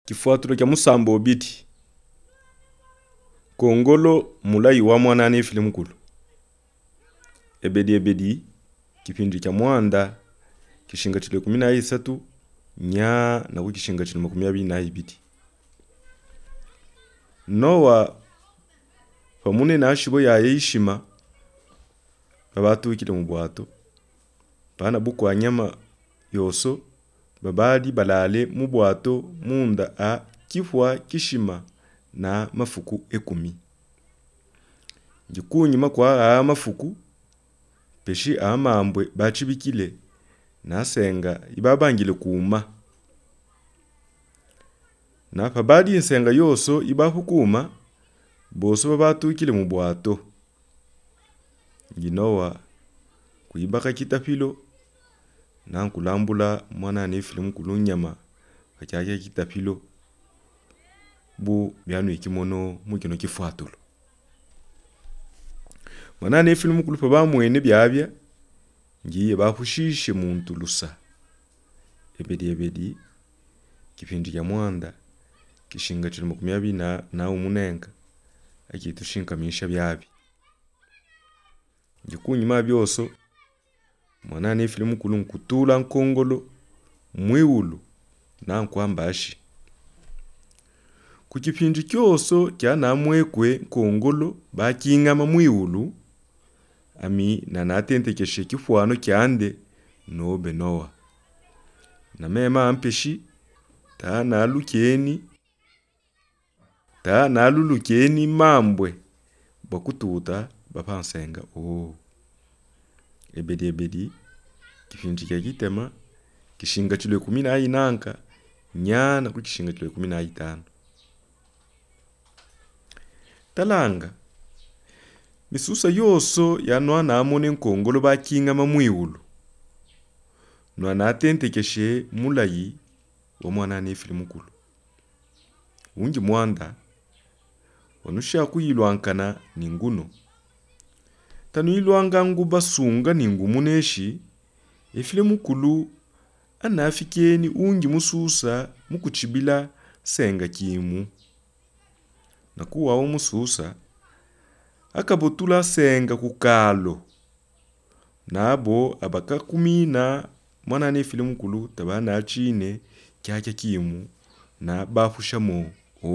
Kifuatulo kya musambo obiti. Kongolo mulayi wa mwana ne filimu kulu. Ebedi kipindi kya mwanda kishinga chile 13 nya na kukishinga chile 22. Nowa pamune na shibo ya yishima babatukile mu bwato bana buku anyama yoso babali balale mu bwato munda a kifwa kishima na mafuku 10. Ngikunyima kwa mafuku peshi amambwe bachibikile nasenga ibabangile kuma na pabadi nsenga yoso ibahukuma boso babatukile mu bwato. Nginowa kuibaka kitapilo na nkulambula mwana ne filimu kulunyama kakyake kitapilo bu byanu ikimono mukino kifuatulo. Mwana ne filimu kulupa bamwene byabya ngiye bahushishe muntu lusa. Ebedi kipindi kya mwanda kishinga chile 20 na umunenga akitushinka misha byabi. Ngikunyima byoso mwana ne filimu kulu nkutula nkongolo mwiulu na nkwambashi. Kukipindi kyoso kya namwekwe nkongolo bakingama mwiulu ami na natentekeshe kifuano kyande nobe Nowa. Na mema ampeshi ta nalulukeni mambwe bakututa bapansenga Ebedi kipindi kya kitema kishinga chile 14 nyana kukishinga chile 15. Talanga misusa yoso ya nwana amone nkongolo bakingama mwiulu nwana atentekeshe mulayi wa mwana ne filimu kulu. Ungi mwanda wanusha kuyilwankana ninguno tanu ilwanga nguba sunga ningumuneshi efilimu kulu anafikeni ungi mususa mukuchibila senga kimu na kuwa mususa akabotula senga kukalo nabo abakakumina mwana ne filimu kulu tabana achine kyakya kimu na bafushamo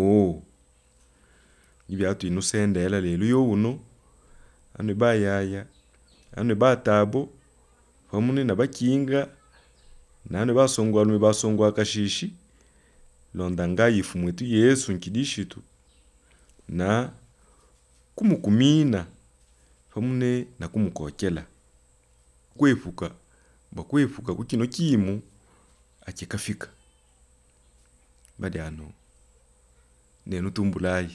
ibyatu inusendela lelu yo uno ane bayaya ane batabo pamune na bakinga nane basongwa kashishi londa ngayifu mwetu Yesu nkidishitu na kumukumina pamune na kumukokela bakwefuka kukino kimu akikafika badi ano nenu tumbulayi.